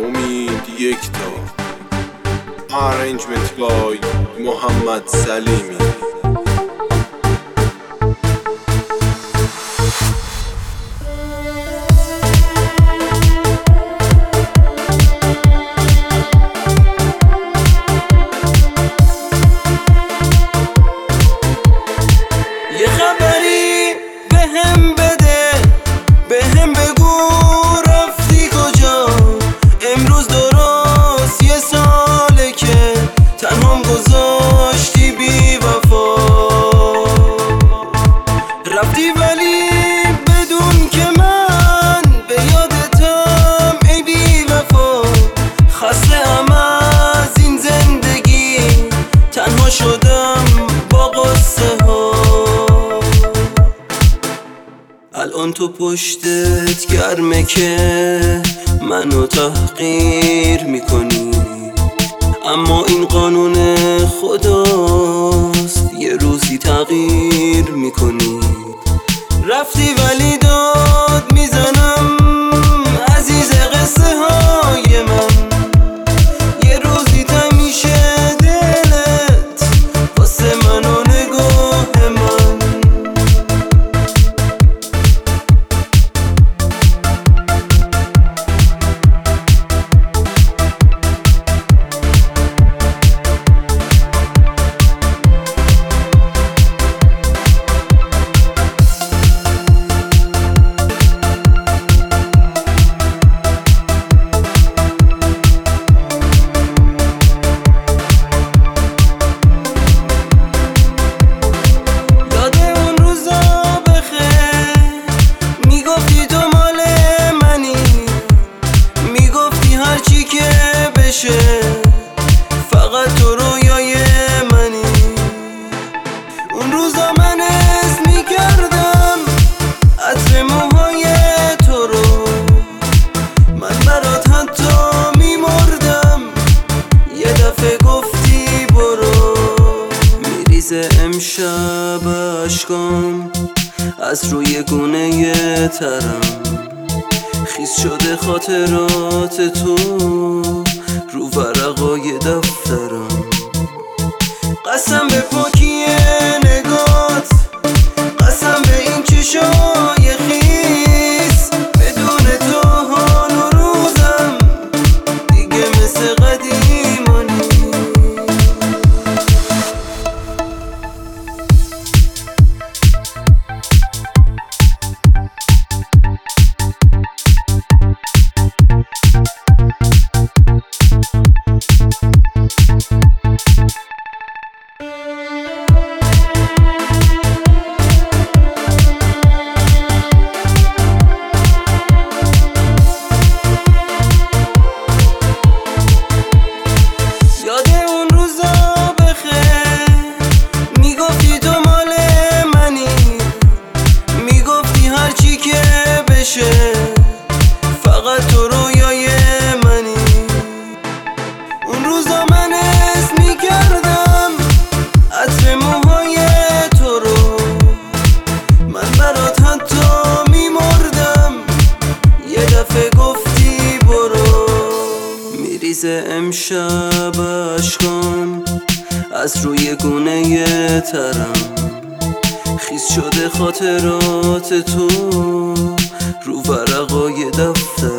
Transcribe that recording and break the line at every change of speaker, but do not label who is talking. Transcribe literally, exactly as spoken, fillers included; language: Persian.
امید یکتا. Arrangement by محمد سلیمی.
یه خبری بهم بده، بهم بگو رفتی کجا. امروز درست یه ساله که تنهام گذاشتی بی وفا. رفتی ولی بدون که من به یادتم ای بی وفا. خسته‌ام از این زندگی، تنها شدم با قصه ها. الان تو پشتت گرمه که منو تحقیر میکنی، اما این قانون خداست، یه روزی تغییر میکنی. رفتی ولی داد میزنم عزیز قصه های من. یه روزی تنگ میشه دلت واسه من و نگاه من. فقط تو رویای منی. اون روزا من حس میکردم عطر موهای تو رو، من برات حتی میمردم. یه دفعه گفتی برو. میریزه امشب اشکام از روی گونه ترم، خیس شده خاطرات تو رو ورقای دفترم. قسم به پاکی نگات، قسم به این چشای خیس. بدون تو حال و روزم دیگه مثل قدیمانی. فقط تو رویای منی. اون روزا من حس میکردم عطر موهای تو رو، من برات حتی میمردم. یه دفعه گفتی برو. میریزه امشب اشکام از روی گونه ترم، خیس شده خاطرات تو رو ورقای دفتر.